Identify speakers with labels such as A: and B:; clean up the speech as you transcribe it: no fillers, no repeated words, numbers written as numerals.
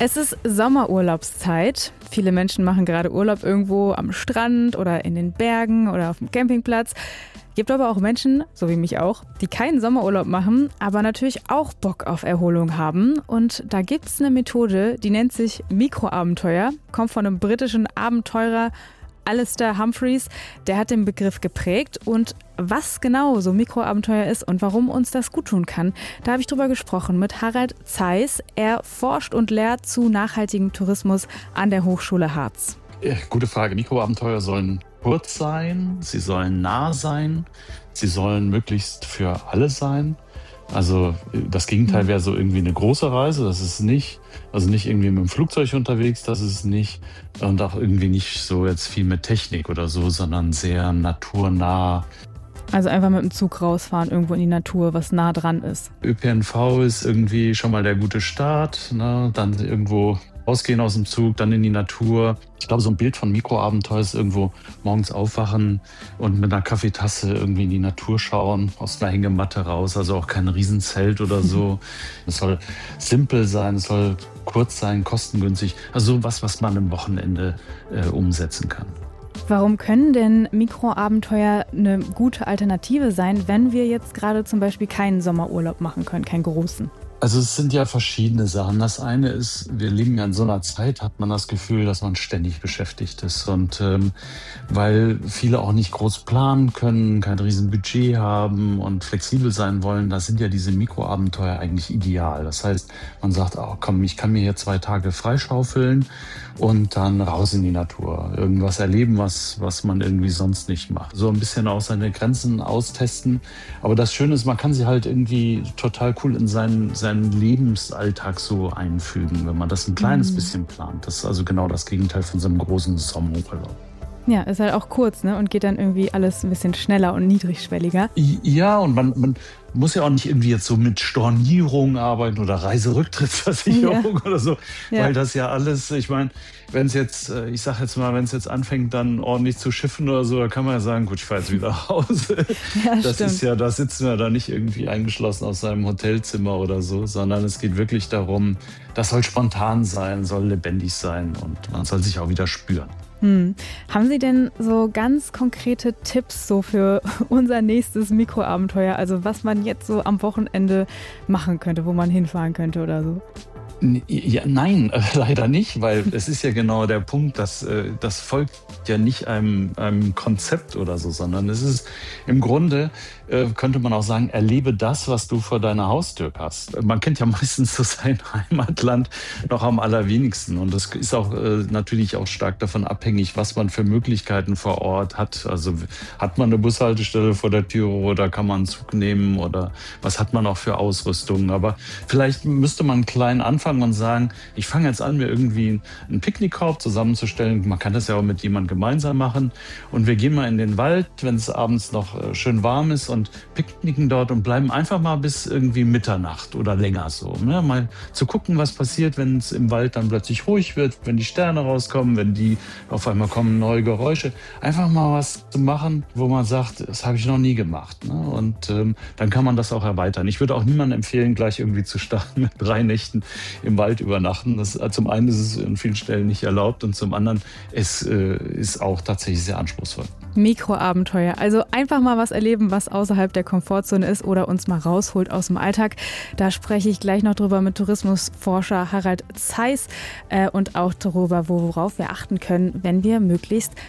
A: Es ist Sommerurlaubszeit. Viele Menschen machen gerade Urlaub irgendwo am Strand oder in den Bergen oder auf dem Campingplatz. Gibt aber auch Menschen, so wie mich auch, die keinen Sommerurlaub machen, aber natürlich auch Bock auf Erholung haben. Und da gibt es eine Methode, die nennt sich Mikroabenteuer, kommt von einem britischen Abenteurer, Alistair Humphreys, der hat den Begriff geprägt. Und was genau so Mikroabenteuer ist und warum uns das gut tun kann, da habe ich drüber gesprochen mit Harald Zeiss. Er forscht und lehrt zu nachhaltigem Tourismus an der Hochschule Harz.
B: Gute Frage. Mikroabenteuer sollen kurz sein, sie sollen nah sein, sie sollen möglichst für alle sein. Also das Gegenteil wäre so irgendwie eine große Reise, das ist nicht. Also nicht irgendwie mit dem Flugzeug unterwegs, das ist nicht. Und auch irgendwie nicht so jetzt viel mit Technik oder so, sondern sehr naturnah.
A: Also einfach mit dem Zug rausfahren, irgendwo in die Natur, was nah dran ist.
B: ÖPNV ist irgendwie schon mal der gute Start, ne? Dann irgendwo rausgehen aus dem Zug, dann in die Natur. Ich glaube, so ein Bild von Mikroabenteuer ist irgendwo morgens aufwachen und mit einer Kaffeetasse irgendwie in die Natur schauen, aus einer Hängematte raus, also auch kein Riesenzelt oder so. Es soll simpel sein, es soll kurz sein, kostengünstig. Also sowas, was man am Wochenende umsetzen kann.
A: Warum können denn Mikroabenteuer eine gute Alternative sein, wenn wir jetzt gerade zum Beispiel keinen Sommerurlaub machen können, keinen großen?
B: Also es sind ja verschiedene Sachen. Das eine ist, wir leben ja in so einer Zeit, hat man das Gefühl, dass man ständig beschäftigt ist. Und weil viele auch nicht groß planen können, kein riesen Budget haben und flexibel sein wollen, da sind ja diese Mikroabenteuer eigentlich ideal. Das heißt, man sagt, oh komm, ich kann mir hier 2 Tage freischaufeln und dann raus in die Natur. Irgendwas erleben, was man irgendwie sonst nicht macht. So ein bisschen auch seine Grenzen austesten. Aber das Schöne ist, man kann sie halt irgendwie total cool in seinen Lebensalltag so einfügen, wenn man das ein kleines bisschen plant. Das ist also genau das Gegenteil von so einem großen Sommerurlaub.
A: Ja, ist halt auch kurz, ne? Und geht dann irgendwie alles ein bisschen schneller und niedrigschwelliger.
B: Ja, und man muss ja auch nicht irgendwie jetzt so mit Stornierung arbeiten oder Reiserücktrittsversicherung oder so, weil das ja alles, ich meine, wenn es jetzt, ich sag jetzt mal, wenn es jetzt anfängt, dann ordentlich zu schiffen oder so, da kann man ja sagen, gut, ich fahre jetzt wieder nach Hause.
A: Ja,
B: das
A: stimmt.
B: ist ja, da sitzen wir da nicht irgendwie eingeschlossen aus seinem Hotelzimmer oder so, sondern es geht wirklich darum, das soll spontan sein, soll lebendig sein und man soll sich auch wieder spüren.
A: Haben Sie denn so ganz konkrete Tipps so für unser nächstes Mikroabenteuer? Also was man jetzt so am Wochenende machen könnte, wo man hinfahren könnte oder so?
B: Ja, nein, leider nicht, weil es ist ja genau der Punkt, dass das folgt ja nicht einem Konzept oder so, sondern es ist im Grunde, könnte man auch sagen, erlebe das, was du vor deiner Haustür hast. Man kennt ja meistens so sein Heimatland noch am allerwenigsten und das ist auch natürlich auch stark davon abhängig, was man für Möglichkeiten vor Ort hat. Also hat man eine Bushaltestelle vor der Tür oder kann man einen Zug nehmen oder was hat man auch für Ausrüstung. Aber vielleicht müsste man klein anfangen und sagen, ich fange jetzt an, mir irgendwie einen Picknickkorb zusammenzustellen. Man kann das ja auch mit jemandem gemeinsam machen. Und wir gehen mal in den Wald, wenn es abends noch schön warm ist und picknicken dort und bleiben einfach mal bis irgendwie Mitternacht oder länger so. Ne? Mal zu gucken, was passiert, wenn es im Wald dann plötzlich ruhig wird, wenn die Sterne rauskommen, wenn die auf einmal kommen neue Geräusche. Einfach mal was zu machen, wo man sagt, das habe ich noch nie gemacht. Ne? Und dann kann man das auch erweitern. Ich würde auch niemandem empfehlen, gleich irgendwie zu starten mit 3 Nächten im Wald übernachten. Zum einen ist es an vielen Stellen nicht erlaubt und zum anderen es ist auch tatsächlich sehr anspruchsvoll.
A: Mikroabenteuer, also einfach mal was erleben, was außerhalb der Komfortzone ist oder uns mal rausholt aus dem Alltag. Da spreche ich gleich noch drüber mit Tourismusforscher Harald Zeiss und auch darüber, worauf wir achten können, wenn wir möglichst